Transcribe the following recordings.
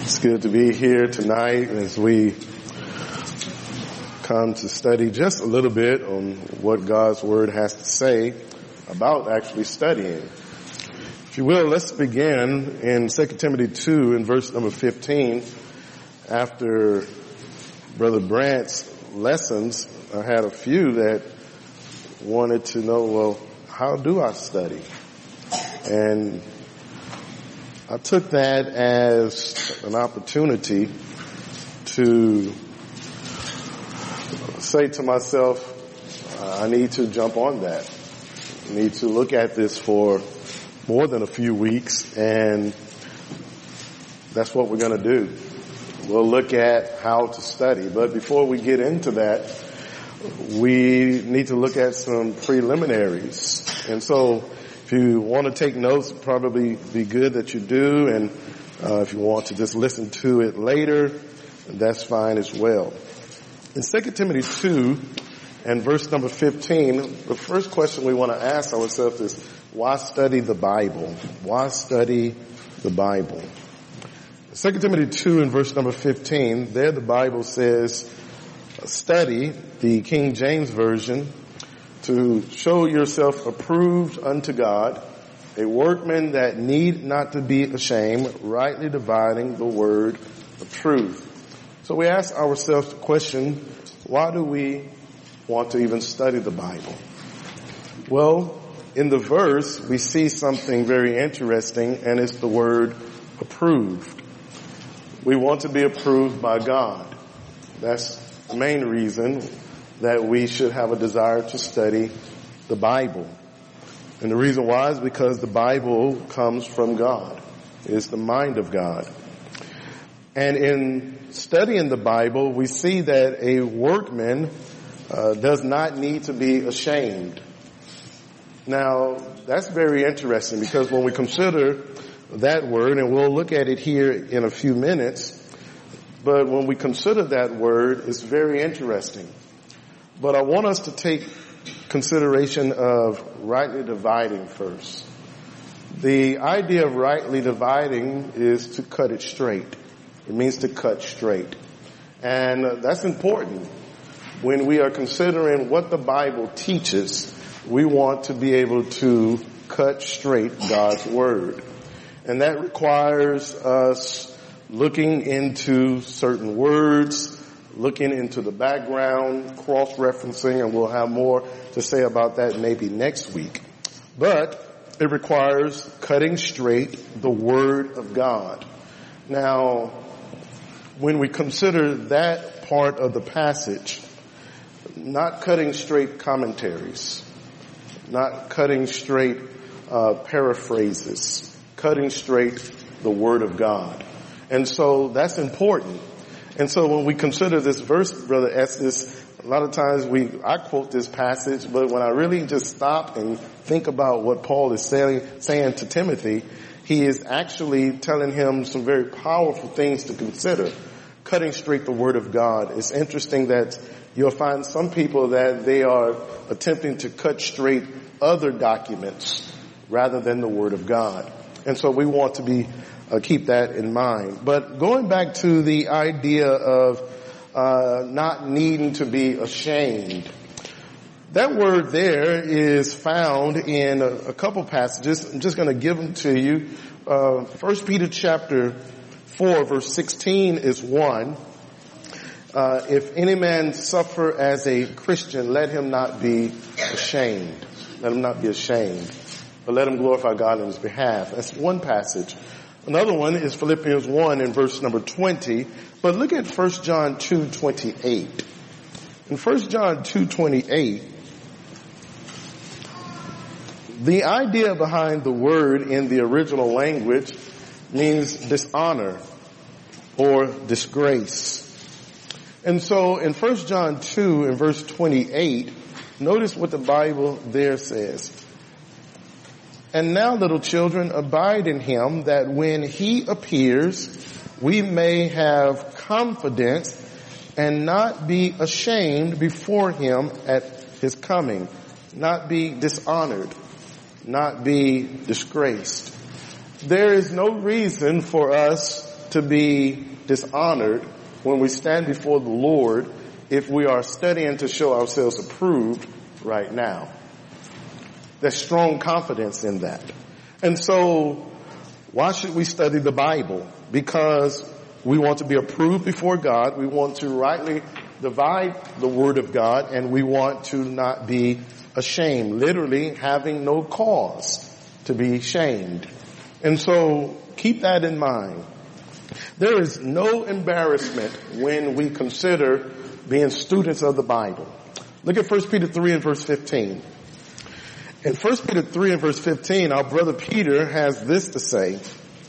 It's good to be here tonight as we come to study just a little bit on what God's Word has to say about actually studying. If you will, let's begin in 2 Timothy 2 in verse number 15. After Brother Brandt's lessons, I had a few that wanted to know, well, how do I study? And I took that as an opportunity to say to myself, I need to jump on that. I need to look at this for more than a few weeks, and that's what we're going to do. We'll look at how to study. But before we get into that, we need to look at some preliminaries. And so if you want to take notes, it'd probably be good that you do. And if you want to just listen to it later, that's fine as well. In 2 Timothy 2 and verse number 15, the first question we want to ask ourselves is, why study the Bible? Why study the Bible? 2 Timothy 2 and verse number 15, there the Bible says, study, the King James Version, to show yourself approved unto God, a workman that need not to be ashamed, rightly dividing the word of truth. So we ask ourselves the question, why do we want to even study the Bible? Well, in the verse, we see something very interesting, and it's the word approved. We want to be approved by God. That's the main reason that we should have a desire to study the Bible. And the reason why is because the Bible comes from God. It's the mind of God. And in studying the Bible, we see that a workman does not need to be ashamed. Now, that's very interesting because when we consider that word, and we'll look at it here in a few minutes, but when we consider that word, it's very interesting. But I want us to take consideration of rightly dividing first. The idea of rightly dividing is to cut it straight. It means to cut straight. And that's important. When we are considering what the Bible teaches, we want to be able to cut straight God's Word. And that requires us looking into certain words, looking into the background, cross-referencing, and we'll have more to say about that maybe next week. But it requires cutting straight the Word of God. Now, when we consider that part of the passage, not cutting straight commentaries, not cutting straight paraphrases, cutting straight the Word of God. And so that's important. And so when we consider this verse, Brother Estes, a lot of times I quote this passage, but when I really just stop and think about what Paul is saying to Timothy, he is actually telling him some very powerful things to consider. Cutting straight the Word of God. It's interesting that you'll find some people that they are attempting to cut straight other documents rather than the Word of God. And so we want to keep that in mind. But going back to the idea of not needing to be ashamed, that word there is found in a couple passages. I'm just going to give them to you. 1 Peter chapter 4 verse 16 is one. If any man suffer as a Christian, let him not be ashamed. Let him not be ashamed, but let him glorify God on his behalf. That's one passage. Another one is Philippians 1 in verse number 20. But look at 1 John 2:28. In 1 John 2:28, the idea behind the word in the original language means dishonor or disgrace. And so in 1 John 2 in verse 28, notice what the Bible there says. And now, little children, abide in him, that when he appears, we may have confidence and not be ashamed before him at his coming, not be dishonored, not be disgraced. There is no reason for us to be dishonored when we stand before the Lord if we are studying to show ourselves approved right now. There's strong confidence in that. And so, why should we study the Bible? Because we want to be approved before God. We want to rightly divide the Word of God, and we want to not be ashamed. Literally, having no cause to be shamed. And so, keep that in mind. There is no embarrassment when we consider being students of the Bible. Look at 1 Peter 3 and verse 15. In 1 Peter 3 and verse 15, our brother Peter has this to say.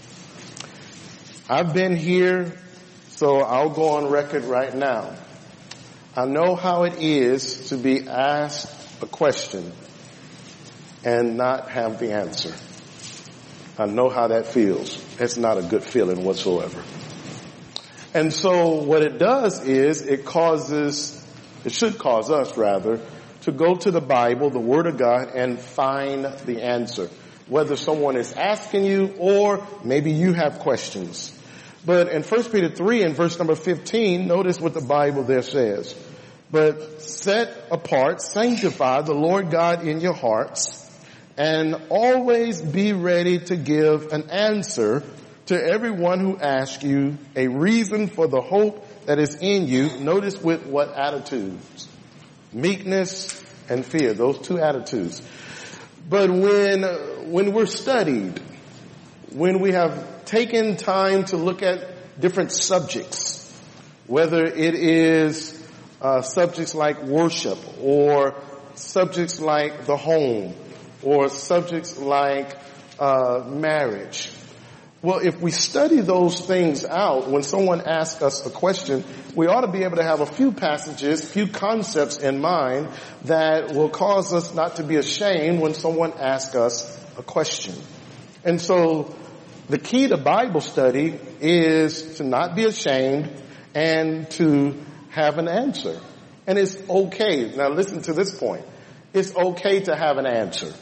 I've been here, so I'll go on record right now. I know how it is to be asked a question and not have the answer. I know how that feels. It's not a good feeling whatsoever. And so what it does is it should cause us rather, to go to the Bible, the Word of God, and find the answer. Whether someone is asking you or maybe you have questions. But in 1 Peter 3 and verse number 15, notice what the Bible there says. But set apart, sanctify the Lord God in your hearts, and always be ready to give an answer to everyone who asks you a reason for the hope that is in you. Notice with what attitudes? Meekness and fear. Those two attitudes. But when we're studied, when we have taken time to look at different subjects, whether it is subjects like worship or subjects like the home or subjects like marriage. Well, if we study those things out, when someone asks us a question, we ought to be able to have a few passages, few concepts in mind that will cause us not to be ashamed when someone asks us a question. And so the key to Bible study is to not be ashamed and to have an answer. And it's okay. Now listen to this point. It's okay to have an answer.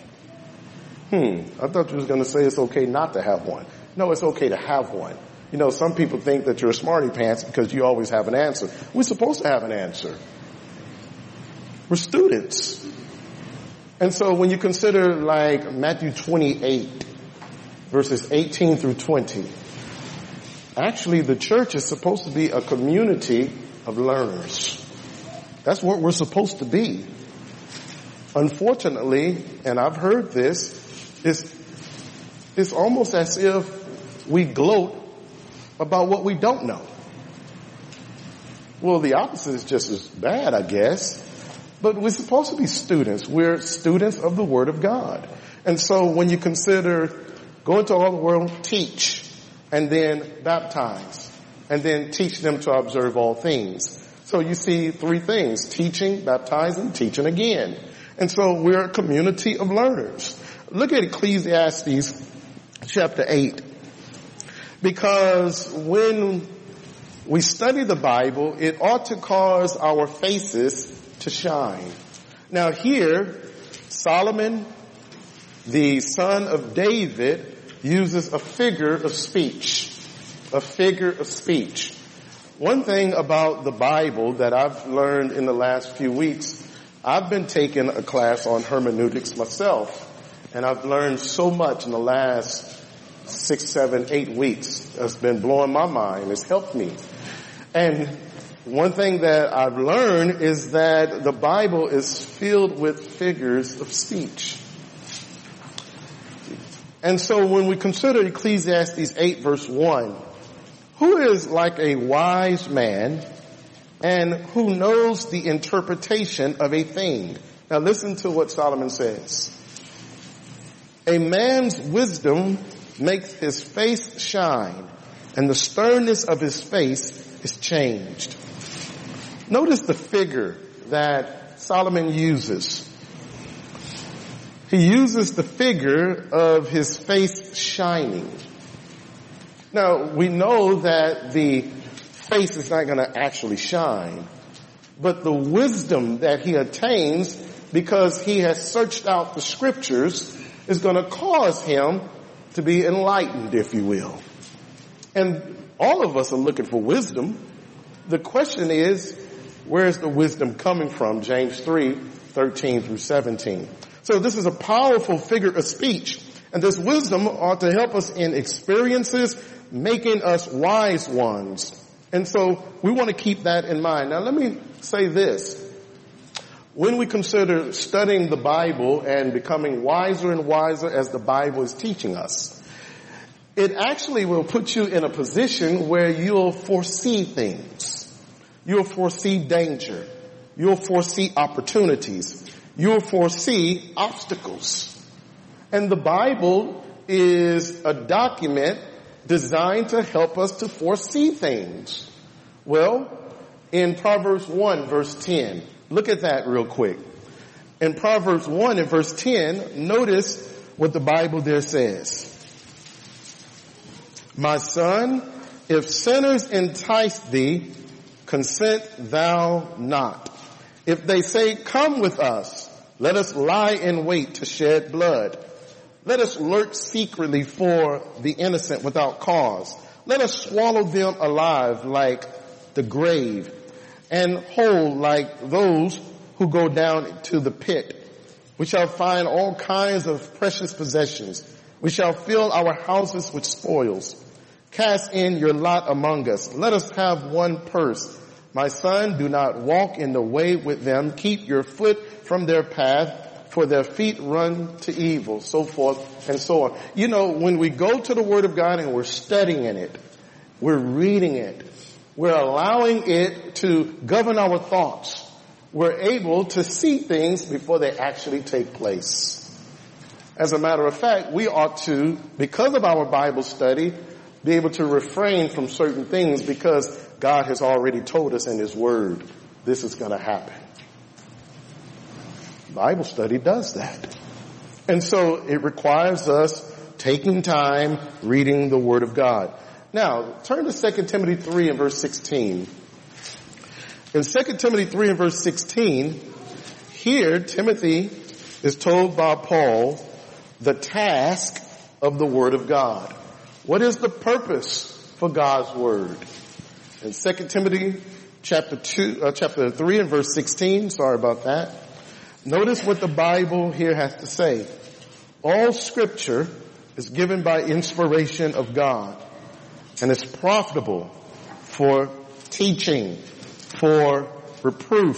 I thought you was going to say it's okay not to have one. No, it's okay to have one. You know, some people think that you're a smarty pants because you always have an answer. We're supposed to have an answer. We're students. And so when you consider like Matthew 28, verses 18 through 20, actually the church is supposed to be a community of learners. That's what we're supposed to be. Unfortunately, and I've heard this, it's almost as if we gloat about what we don't know. Well, the opposite is just as bad, I guess. But we're supposed to be students. We're students of the Word of God. And so when you consider go into all the world, teach, and then baptize, and then teach them to observe all things. So you see three things: teaching, baptizing, teaching again. And so we're a community of learners. Look at Ecclesiastes chapter 8. Because when we study the Bible, it ought to cause our faces to shine. Now here, Solomon, the son of David, uses a figure of speech. A figure of speech. One thing about the Bible that I've learned in the last few weeks, I've been taking a class on hermeneutics myself, and I've learned so much in the last 6, 7, 8 weeks. It's been blowing my mind. It's helped me. And one thing that I've learned is that the Bible is filled with figures of speech. And so when we consider Ecclesiastes 8 verse 1, who is like a wise man and who knows the interpretation of a thing? Now listen to what Solomon says. A man's wisdom makes his face shine, and the sternness of his face is changed. Notice the figure that Solomon uses. He uses the figure of his face shining. Now, we know that the face is not going to actually shine, but the wisdom that he attains because he has searched out the scriptures is going to cause him to be enlightened, if you will. And all of us are looking for wisdom. The question is, where is the wisdom coming from? James 3:13 through 17. So this is a powerful figure of speech. And this wisdom ought to help us in experiences, making us wise ones. And so we want to keep that in mind. Now let me say this. When we consider studying the Bible and becoming wiser and wiser as the Bible is teaching us, it actually will put you in a position where you'll foresee things. You'll foresee danger. You'll foresee opportunities. You'll foresee obstacles. And the Bible is a document designed to help us to foresee things. Well, in Proverbs 1 verse 10, look at that real quick. In Proverbs 1 and verse 10, notice what the Bible there says. My son, if sinners entice thee, consent thou not. If they say, come with us, let us lie in wait to shed blood. Let us lurk secretly for the innocent without cause. Let us swallow them alive like the grave, and whole like those who go down to the pit. We shall find all kinds of precious possessions. We shall fill our houses with spoils. Cast in your lot among us. Let us have one purse. My son, do not walk in the way with them. Keep your foot from their path, for their feet run to evil, so forth and so on. You know, when we go to the Word of God and we're studying it, we're reading it, we're allowing it to govern our thoughts, we're able to see things before they actually take place. As a matter of fact, we ought to, because of our Bible study, be able to refrain from certain things because God has already told us in His Word, this is going to happen. Bible study does that. And so it requires us taking time reading the Word of God. Now, turn to 2 Timothy 3 and verse 16. In 2 Timothy 3 and verse 16, here Timothy is told by Paul the task of the Word of God. What is the purpose for God's Word? In 2 Timothy chapter 3 and verse 16, sorry about that. Notice what the Bible here has to say. All Scripture is given by inspiration of God and is profitable for teaching, for reproof,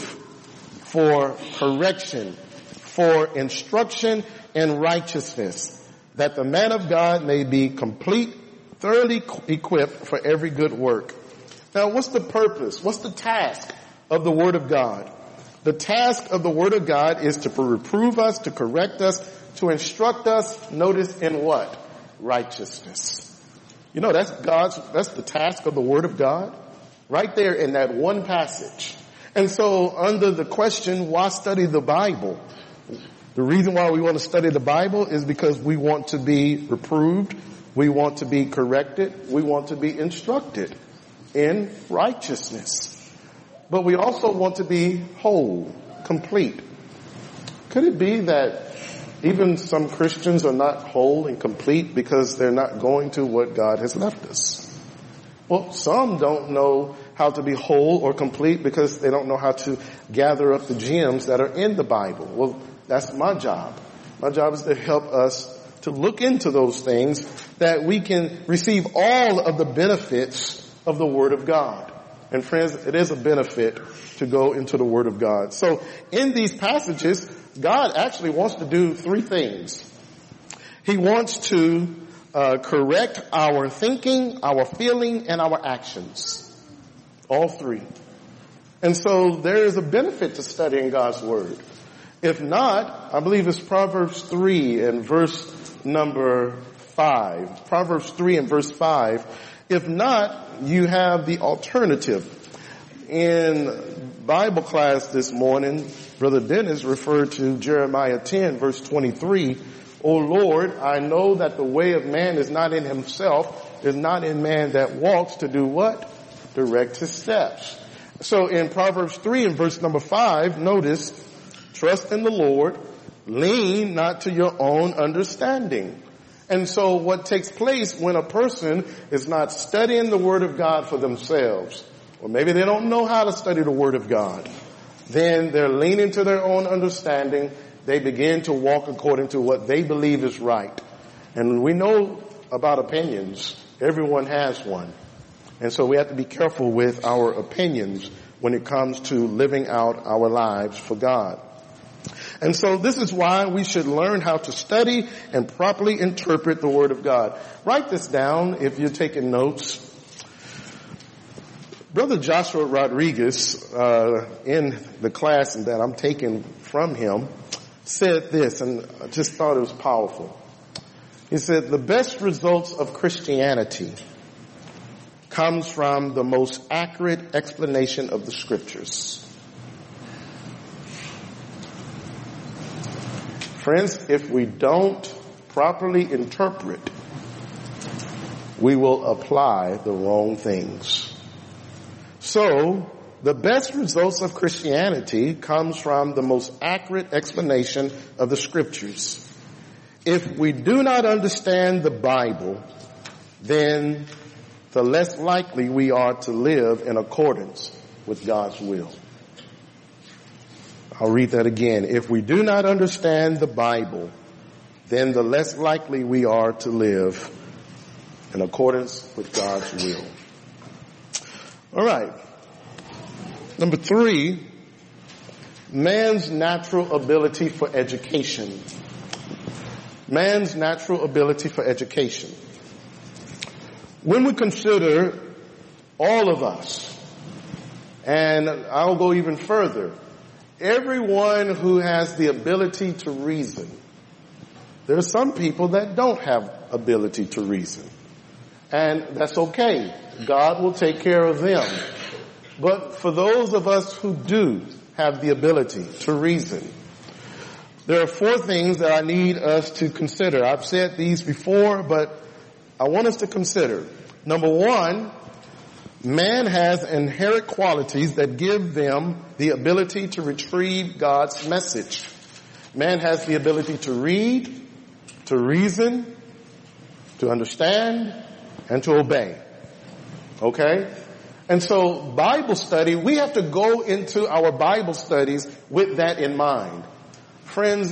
for correction, for instruction in righteousness, that the man of God may be complete, thoroughly equipped for every good work. Now, what's the purpose? What's the task of the Word of God? The task of the Word of God is to reprove us, to correct us, to instruct us, notice in what? Righteousness. You know, that's the task of the Word of God. Right there in that one passage. And so under the question, why study the Bible? The reason why we want to study the Bible is because we want to be reproved, we want to be corrected, we want to be instructed in righteousness. But we also want to be whole, complete. Could it be that even some Christians are not whole and complete because they're not going to what God has left us? Well, some don't know how to be whole or complete because they don't know how to gather up the gems that are in the Bible. Well, that's my job. My job is to help us to look into those things that we can receive all of the benefits of the Word of God. And friends, it is a benefit to go into the Word of God. So in these passages, God actually wants to do three things. He wants to correct our thinking, our feeling, and our actions. All three. And so there is a benefit to studying God's Word. If not, I believe it's Proverbs 3 and verse number 5. Proverbs 3 and verse 5. If not, you have the alternative. In Bible class this morning, Brother Dennis referred to Jeremiah 10 verse 23. O Lord, I know that the way of man is not in himself, is not in man that walks to do what? Direct his steps. So in Proverbs 3 and verse number 5, notice, trust in the Lord, lean not to your own understanding. And so what takes place when a person is not studying the Word of God for themselves, or maybe they don't know how to study the Word of God, then they're leaning to their own understanding. They begin to walk according to what they believe is right. And we know about opinions. Everyone has one. And so we have to be careful with our opinions when it comes to living out our lives for God. And so this is why we should learn how to study and properly interpret the Word of God. Write this down if you're taking notes. Brother Joshua Rodriguez, in the class that I'm taking from him, said this, and I just thought it was powerful. He said, the best results of Christianity comes from the most accurate explanation of the Scriptures. Friends, if we don't properly interpret, we will apply the wrong things. So, the best results of Christianity comes from the most accurate explanation of the Scriptures. If we do not understand the Bible, then the less likely we are to live in accordance with God's will. I'll read that again. If we do not understand the Bible, then the less likely we are to live in accordance with God's will. All right. Number 3, man's natural ability for education. Man's natural ability for education. When we consider all of us, and I'll go even further, everyone who has the ability to reason. There are some people that don't have ability to reason. And that's okay. God will take care of them. But for those of us who do have the ability to reason, there are 4 things that I need us to consider. I've said these before, but I want us to consider. Number 1, man has inherent qualities that give them the ability to retrieve God's message. Man has the ability to read, to reason, to understand, and to obey. Okay? And so Bible study, we have to go into our Bible studies with that in mind. Friends,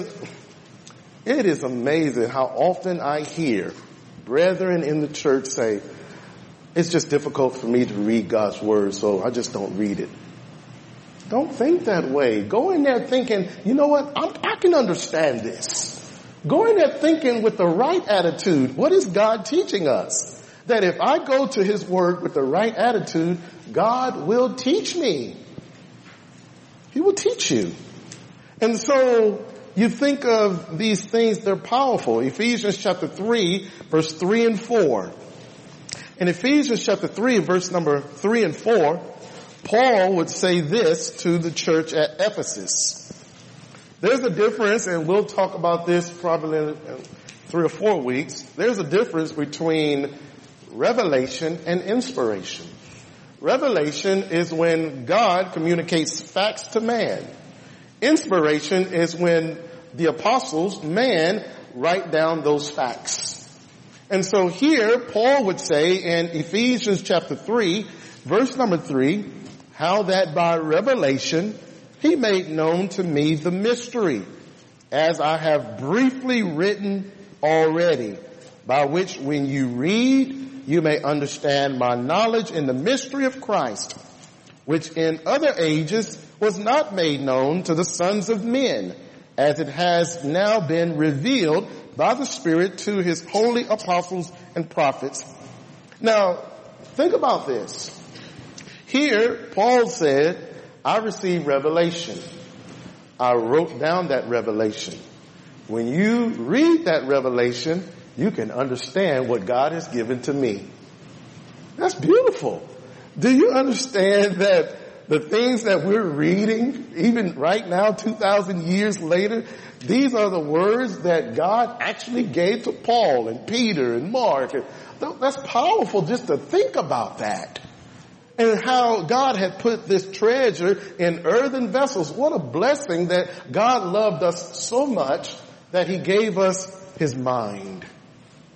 it is amazing how often I hear brethren in the church say, it's just difficult for me to read God's Word, so I just don't read it. Don't think that way. Go in there thinking, you know what, I can understand this. Go in there thinking with the right attitude. What is God teaching us? That if I go to His Word with the right attitude, God will teach me. He will teach you. And so you think of these things, they're powerful. Ephesians chapter 3, verse 3 and 4. In Ephesians chapter 3, verse number 3 and 4, Paul would say this to the church at Ephesus. There's a difference, and we'll talk about this probably in 3 or 4 weeks. There's a difference between revelation and inspiration. Revelation is when God communicates facts to man. Inspiration is when the apostles, man, write down those facts. And so here, Paul would say in Ephesians chapter 3, verse number 3, how that by revelation He made known to me the mystery, as I have briefly written already, by which when you read, you may understand my knowledge in the mystery of Christ, which in other ages was not made known to the sons of men, as it has now been revealed by the Spirit to His holy apostles and prophets. Now, think about this. Here, Paul said, I received revelation. I wrote down that revelation. When you read that revelation, you can understand what God has given to me. That's beautiful. Do you understand that the things that we're reading, even right now, 2,000 years later, these are the words that God actually gave to Paul and Peter and Mark. That's powerful just to think about that. And how God had put this treasure in earthen vessels. What a blessing that God loved us so much that He gave us His mind.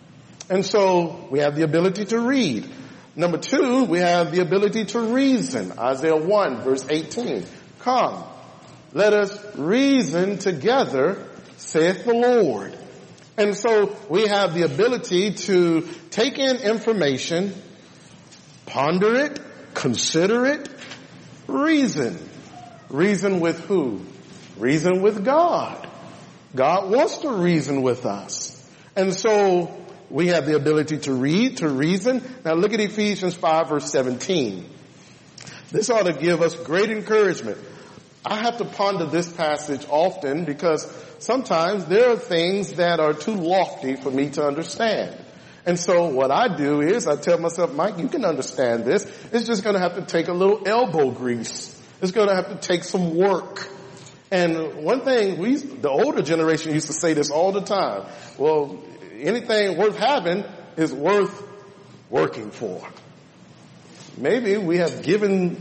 And so we have the ability to read. Number 2, we have the ability to reason. Isaiah 1 verse 18. Come, let us reason together, saith the Lord. And so we have the ability to take in information, ponder it, consider it, reason. Reason with who? Reason with God. God wants to reason with us. And so we have the ability to read, to reason. Now look at Ephesians 5 verse 17. This ought to give us great encouragement. I have to ponder this passage often because sometimes there are things that are too lofty for me to understand. And so what I do is I tell myself, Mike, you can understand this. It's just going to have to take a little elbow grease. It's going to have to take some work. And one thing the older generation used to say this all the time. Well, anything worth having is worth working for. Maybe we have given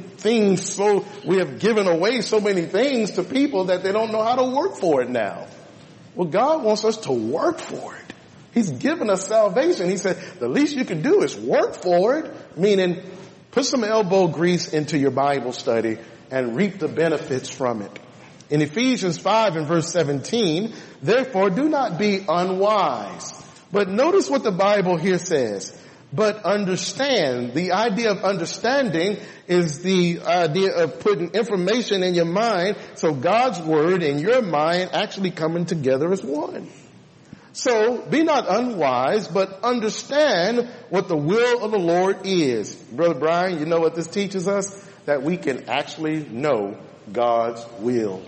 away so many things to people that they don't know how to work for it now. Well, God wants us to work for it. He's given us salvation. He said, the least you can do is work for it, meaning put some elbow grease into your Bible study and reap the benefits from it. In Ephesians 5 and verse 17, therefore do not be unwise. But notice what the Bible here says. But understand. The idea of understanding is the idea of putting information in your mind, so God's word and your mind actually coming together as one. So be not unwise, but understand what the will of the Lord is. Brother Brian, you know what this teaches us? That we can actually know God's will.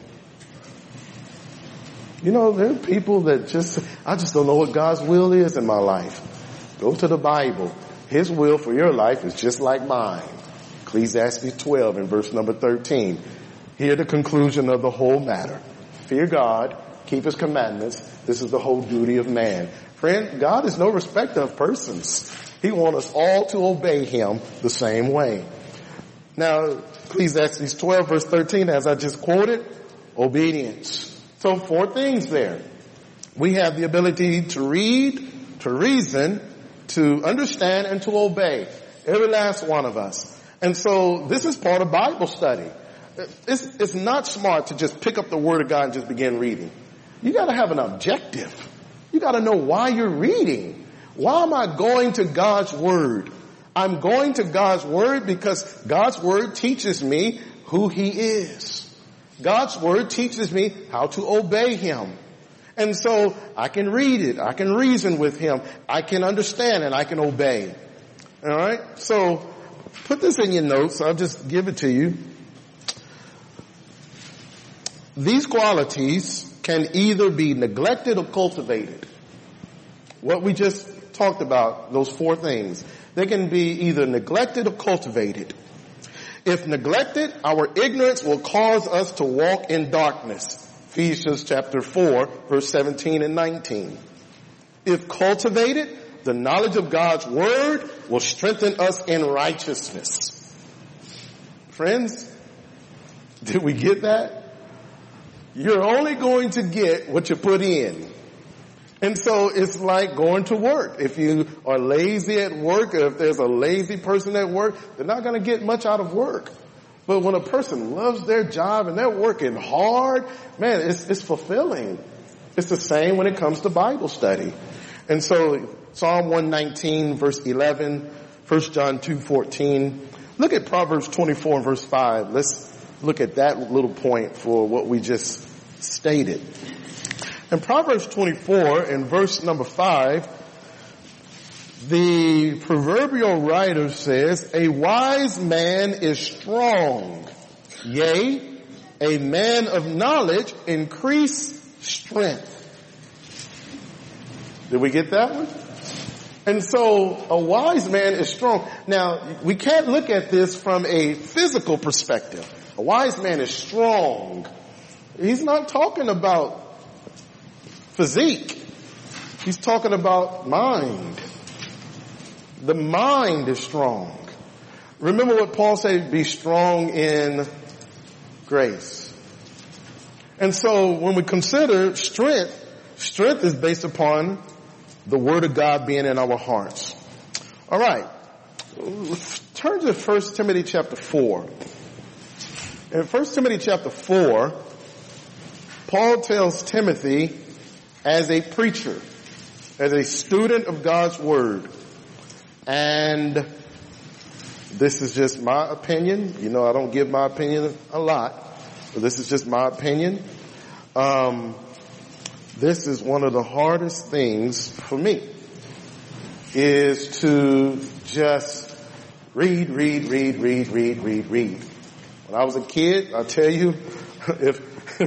You know, there are people that I just don't know what God's will is in my life. Go to the Bible. His will for your life is just like mine. Ecclesiastes 12 and verse number 13. Hear the conclusion of the whole matter. Fear God, keep his commandments. This is the whole duty of man. Friend, God is no respecter of persons. He wants us all to obey him the same way. Now, Ecclesiastes 12 verse 13, as I just quoted, obedience. So 4 things there. We have the ability to read, to reason, to understand, and to obey. Every last one of us. And so this is part of Bible study. It's not smart to just pick up the Word of God and just begin reading. You got to have an objective. You got to know why you're reading. Why am I going to God's Word? I'm going to God's Word because God's Word teaches me who He is. God's Word teaches me how to obey Him. And so I can read it. I can reason with Him. I can understand and I can obey. All right? So put this in your notes. I'll just give it to you. These qualities can either be neglected or cultivated. What we just talked about, those 4 things, they can be either neglected or cultivated. If neglected, our ignorance will cause us to walk in darkness. Ephesians chapter 4, verse 17 and 19. If cultivated, the knowledge of God's word will strengthen us in righteousness. Friends, did we get that? You're only going to get what you put in. And so it's like going to work. If you are lazy at work, or if there's a lazy person at work, they're not going to get much out of work. But when a person loves their job and they're working hard, man, it's fulfilling. It's the same when it comes to Bible study. And so Psalm 119 verse 11, 1 John 2:14. Look at Proverbs 24 and verse 5. Let's look at that little point for what we just stated. In Proverbs 24 and verse number 5, the proverbial writer says, a wise man is strong. Yea, a man of knowledge increase strength. Did we get that one? And so a wise man is strong. Now, we can't look at this from a physical perspective. A wise man is strong. He's not talking about physique. He's talking about mind. The mind is strong. Remember what Paul said, be strong in grace. And so when we consider strength is based upon the Word of God being in our hearts. All right. Turn to 1 Timothy chapter 4. In 1 Timothy chapter 4, Paul tells Timothy, as a preacher, as a student of God's Word, and this is just my opinion. You know, I don't give my opinion a lot, but this is just my opinion. This is one of the hardest things for me, is to just read. When I was a kid, I'll tell you, if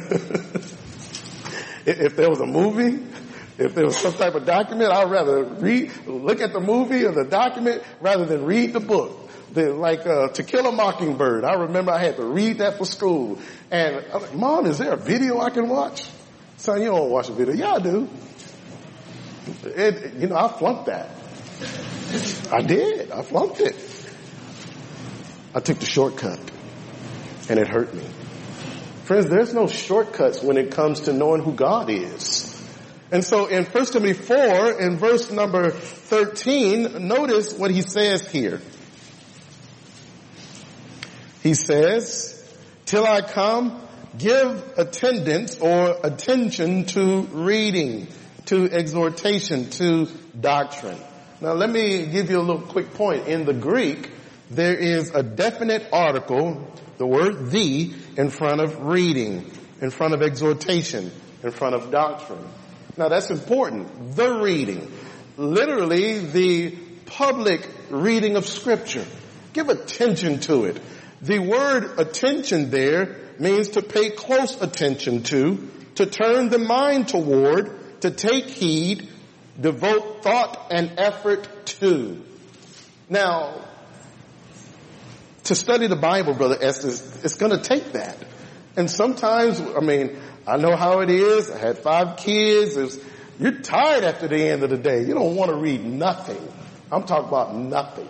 if there was a movie, if there was some type of document, I'd rather look at the movie or the document rather than read the book. To Kill a Mockingbird, I remember I had to read that for school. And I was like, Mom, is there a video I can watch? Son, you don't watch a video. Yeah, I do. I flunked that. I did. I flunked it. I took the shortcut, and it hurt me. Friends, there's no shortcuts when it comes to knowing who God is. And so in 1 Timothy 4, in verse number 13, notice what he says here. He says, till I come, give attendance or attention to reading, to exhortation, to doctrine. Now let me give you a little quick point. In the Greek, there is a definite article, the word "the," in front of reading, in front of exhortation, in front of doctrine. Now that's important. The reading. Literally the public reading of Scripture. Give attention to it. The word attention there means to pay close attention to turn the mind toward, to take heed, devote thought and effort to. Now, to study the Bible, Brother Estes, it's going to take that. And sometimes, I know how it is. I had 5 kids. You're tired after the end of the day. You don't want to read nothing. I'm talking about nothing.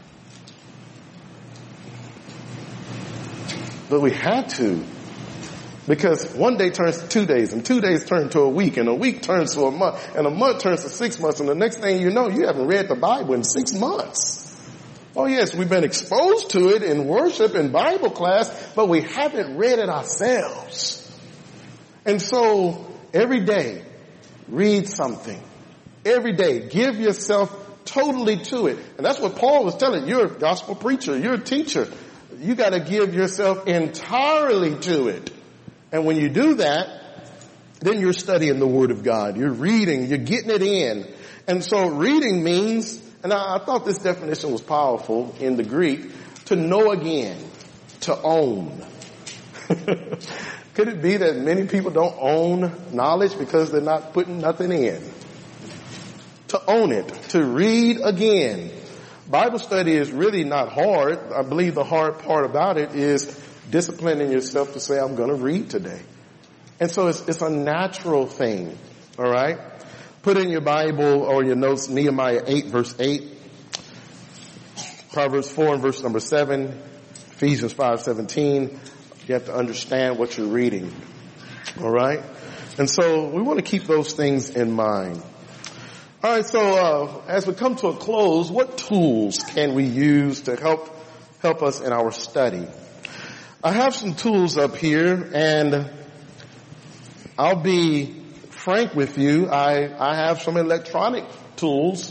But we had to. Because one day turns to 2 days, and 2 days turn to a week, and a week turns to a month, and a month turns to 6 months, and the next thing you know, you haven't read the Bible in 6 months. Oh yes, we've been exposed to it in worship and Bible class, but we haven't read it ourselves. And so, every day, read something. Every day, give yourself totally to it. And that's what Paul was telling you. You're a gospel preacher, you're a teacher. You gotta give yourself entirely to it. And when you do that, then you're studying the Word of God. You're reading, you're getting it in. And so reading means, and I thought this definition was powerful in the Greek, to know again, to own. Could it be that many people don't own knowledge because they're not putting nothing in? To own it, to read again. Bible study is really not hard. I believe the hard part about it is disciplining yourself to say, I'm going to read today. And so it's a natural thing. All right. Put in your Bible or your notes, Nehemiah 8 verse 8, Proverbs 4 and verse number 7, Ephesians 5:17. You have to understand what you're reading. All right. And so we want to keep those things in mind. All right. So, as we come to a close, what tools can we use to help us in our study? I have some tools up here, and I'll be frank with you. I have some electronic tools.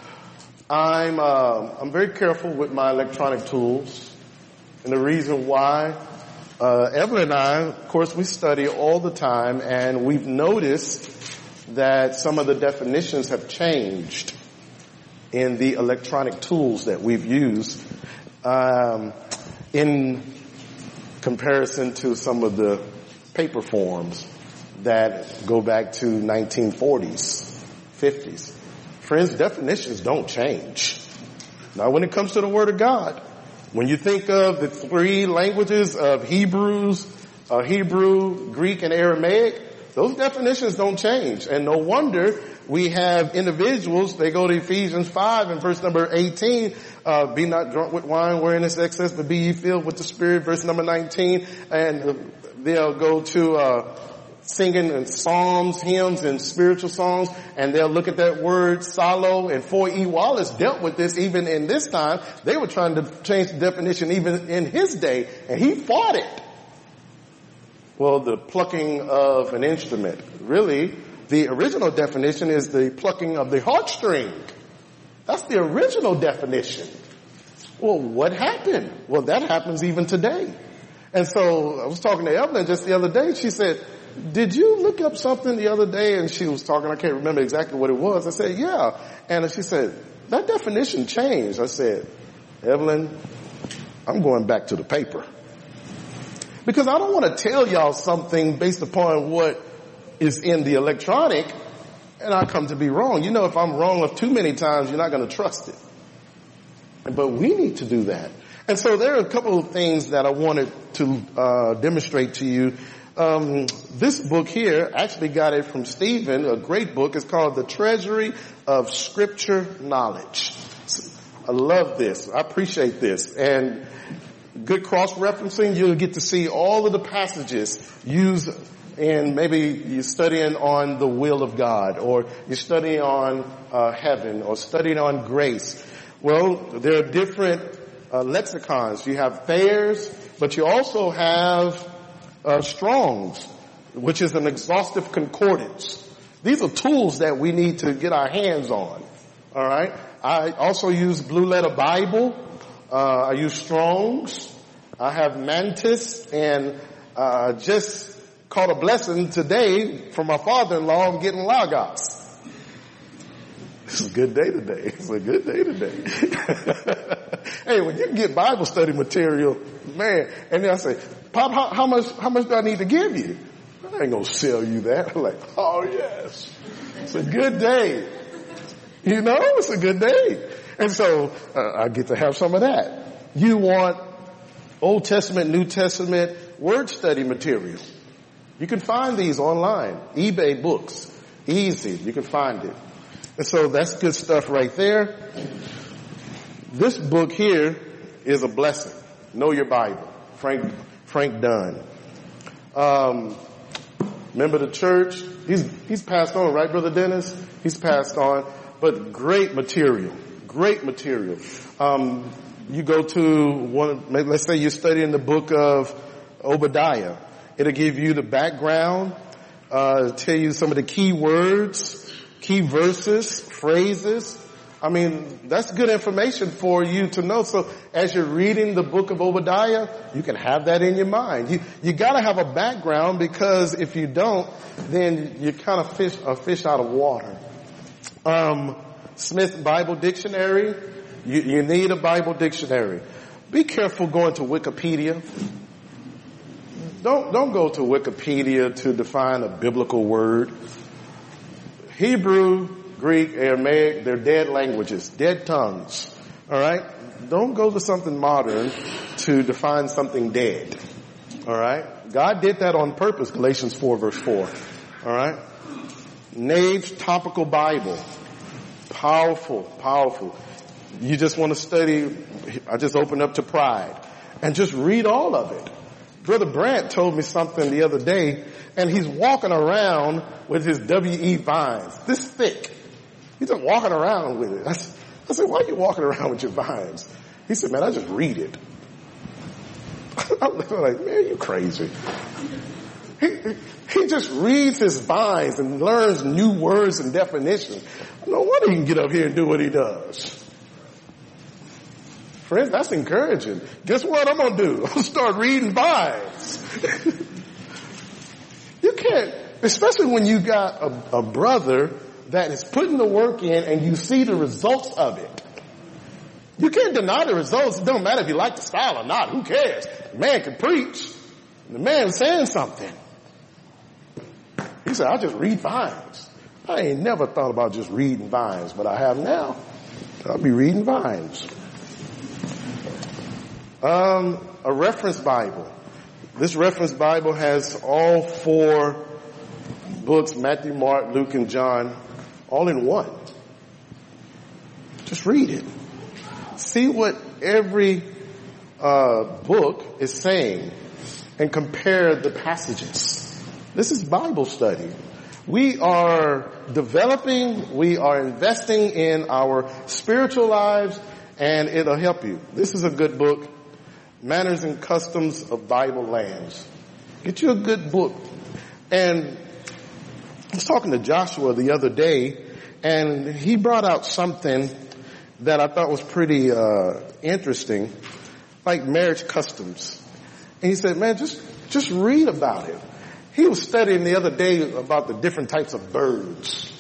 I'm very careful with my electronic tools, and the reason why, Evelyn and I, of course, we study all the time, and we've noticed that some of the definitions have changed in the electronic tools that we've used, in comparison to some of the paper forms that go back to 1940s, 50s. Friends, definitions don't change. Now, when it comes to the Word of God, when you think of the 3 languages of Hebrew, Greek, and Aramaic, those definitions don't change. And no wonder we have individuals, they go to Ephesians 5 and verse number 18, be not drunk with wine wherein is excess, but be ye filled with the Spirit, verse number 19, and they'll go to singing in psalms, hymns, and spiritual songs, and they'll look at that word silo, and 4E Wallace dealt with this even in this time. They were trying to change the definition even in his day, and he fought it. Well, the plucking of an instrument. Really, the original definition is the plucking of the heartstring. That's the original definition. Well, what happened? Well, that happens even today. And so I was talking to Evelyn just the other day. She said, did you look up something the other day? And she was talking, I can't remember exactly what it was. I said, yeah. And she said, that definition changed. I said, Evelyn, I'm going back to the paper. Because I don't want to tell y'all something based upon what is in the electronic, and I come to be wrong. You know, if I'm wrong too many times, you're not going to trust it. But we need to do that. And so there are a couple of things that I wanted to demonstrate to you. This book here, actually got it from Stephen, a great book. It's called The Treasury of Scripture Knowledge. I love this. I appreciate this. And good cross-referencing, you'll get to see all of the passages used in, maybe you're studying on the will of God, or you're studying on heaven, or studying on grace. Well, there are different lexicons. You have Thayer's, but you also have Strong's, which is an exhaustive concordance. These are tools that we need to get our hands on. All right. I also use Blue Letter Bible. I use Strong's. I have Mantis, and just caught a blessing today from my father-in-law. I'm getting Logos. This is a good day today. It's a good day today. Hey, when you can get Bible study material, man, and then I say, Pop, how much do I need to give you? I ain't gonna sell you that. I'm like, oh yes, it's a good day. You know, it's a good day. And so I get to have some of that. You want Old Testament, New Testament word study material. You can find these online. eBay books. Easy. You can find it. And so that's good stuff right there. This book here is a blessing. Know Your Bible. Frank Dunn. Member of the church. He's passed on, right, Brother Dennis? He's passed on. But great material. Great material. You go to let's say you're studying the book of Obadiah. It'll give you the background, tell you some of the key words, key verses, phrases. I mean, that's good information for you to know. So as you're reading the book of Obadiah, you can have that in your mind. You gotta have a background, because if you don't, then you kind of fish out of water. Smith Bible Dictionary. You need a Bible dictionary. Be careful going to Wikipedia. Don't go to Wikipedia to define a biblical word. Hebrew, Greek, Aramaic, they're dead languages, dead tongues. All right? Don't go to something modern to define something dead. All right? God did that on purpose, Galatians 4 verse 4. All right? Nave's Topical Bible. Powerful, powerful. You just want to study, I just opened up to Pride and just read all of it. Brother Brandt told me something the other day, and he's walking around with his W.E. Vines, this thick. He's just walking around with it. I said, why are you walking around with your Vines? He said, man, I just read it. I'm like, man, you crazy. He just reads his Vines and learns new words and definitions. No wonder he can get up here and do what he does. Friends, that's encouraging. Guess what I'm going to do? I'm going to start reading Vines. You can't, especially when you got a brother that is putting the work in and you see the results of it. You can't deny the results. It don't matter if you like the style or not. Who cares? The man can preach. The man is saying something. He said, I just read Vines. I ain't never thought about just reading Vines, but I have now. I'll be reading Vines. A reference Bible. This reference Bible has all 4 books, Matthew, Mark, Luke, and John, all in one. Just read it. See what every book is saying and compare the passages. This is Bible study. We are developing, we are investing in our spiritual lives, and it'll help you. This is a good book, Manners and Customs of Bible Lands. Get you a good book. And I was talking to Joshua the other day, and he brought out something that I thought was pretty interesting, like marriage customs. And he said, man, just read about it. He was studying the other day about the different types of birds.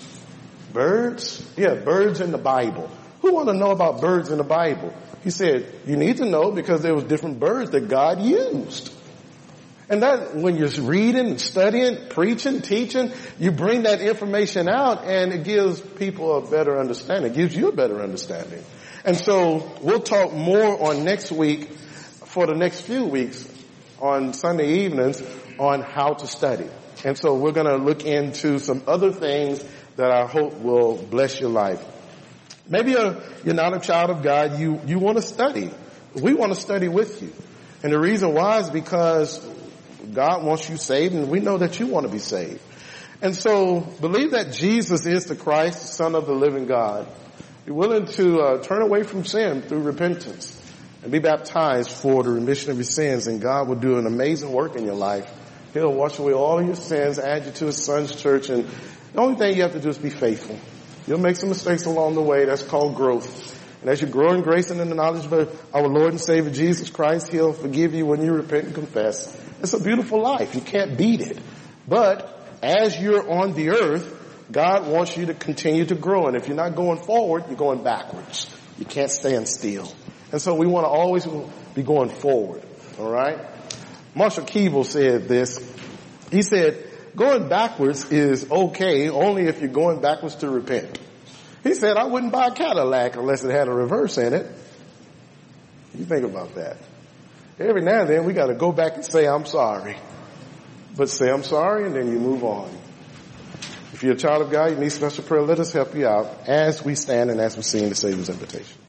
Birds? Yeah, birds in the Bible. Who want to know about birds in the Bible? He said, you need to know because there was different birds that God used. And that, when you're reading, studying, preaching, teaching, you bring that information out and it gives people a better understanding. It gives you a better understanding. And so we'll talk more on next week for the next few weeks on Sunday evenings on how to study. And so we're going to look into some other things that I hope will bless your life. Maybe you're not a child of God. You want to study. We want to study with you. And the reason why is because God wants you saved, and we know that you want to be saved. And so believe that Jesus is the Christ, the Son of the living God. Be willing to turn away from sin through repentance and be baptized for the remission of your sins, and God will do an amazing work in your life. He'll wash away all of your sins, add you to His Son's church, and the only thing you have to do is be faithful. You'll make some mistakes along the way. That's called growth. And as you grow in grace and in the knowledge of our Lord and Savior Jesus Christ, He'll forgive you when you repent and confess. It's a beautiful life. You can't beat it. But as you're on the earth, God wants you to continue to grow. And if you're not going forward, you're going backwards. You can't stand still. And so we want to always be going forward. All right? Marshall Keeble said this. He said, going backwards is okay only if you're going backwards to repent. He said, I wouldn't buy a Cadillac unless it had a reverse in it. You think about that. Every now and then we got to go back and say, I'm sorry. But say, I'm sorry, and then you move on. If you're a child of God, you need special prayer, let us help you out as we stand and as we sing the Savior's invitation.